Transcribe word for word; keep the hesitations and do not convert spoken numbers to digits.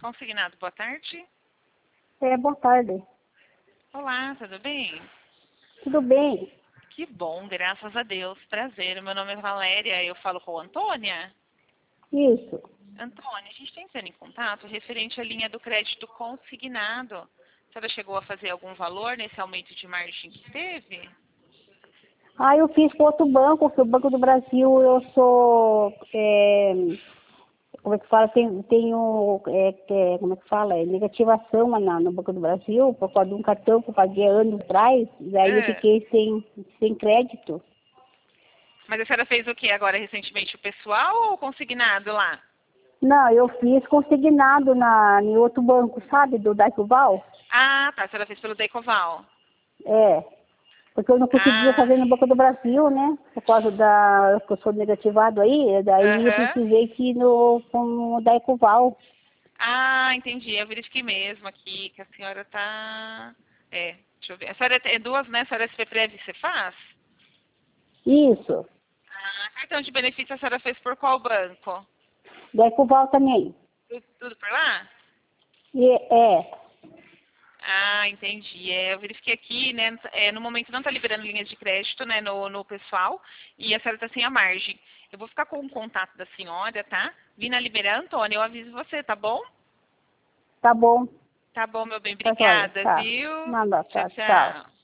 Consignado, boa tarde. É, boa tarde. Olá, tudo bem? Tudo bem? Que bom, graças a Deus. Prazer, meu nome é Valéria, eu falo com a Antônia. Isso. Antônia, a gente está entrando em contato referente à linha do crédito consignado. A senhora chegou a fazer algum valor nesse aumento de margem que teve? Ah, eu fiz com outro banco, que o Banco do Brasil eu sou, é, como é que fala, tenho, tenho é, é, como é que fala, é, negativação na, no Banco do Brasil, por causa de um cartão que eu paguei anos atrás, daí eu É. fiquei sem, sem crédito. Mas a senhora fez o que agora recentemente, o pessoal ou consignado lá? Não, eu fiz consignado na, em outro banco, sabe, do Daicoval? Ah, tá, a senhora fez pelo Decoval. É, porque eu não conseguia Ah, fazer no Banco do Brasil, né? Por causa da que eu sou negativado aí, daí eu aham. precisei que ir no, com o Daicoval. Ah, entendi. Eu verifiquei mesmo aqui que a senhora tá. É, deixa eu ver. A senhora é duas, né? A senhora é S P Prev, você faz? Isso, Ah, cartão de benefício a senhora fez por qual banco? Daicoval também. Tudo, tudo por lá? E, é, Ah, entendi. É, eu verifiquei aqui, né? É, no momento não está liberando linhas de crédito, né, no, no pessoal, e a senhora está sem a margem. Eu vou ficar com o contato da senhora, tá? Vim na liberar, Antônia, eu aviso você, tá bom? tá bom, Tá bom, meu bem, tá joia, obrigada, tá. viu? Manda, Tchau, tá, tchau. tchau.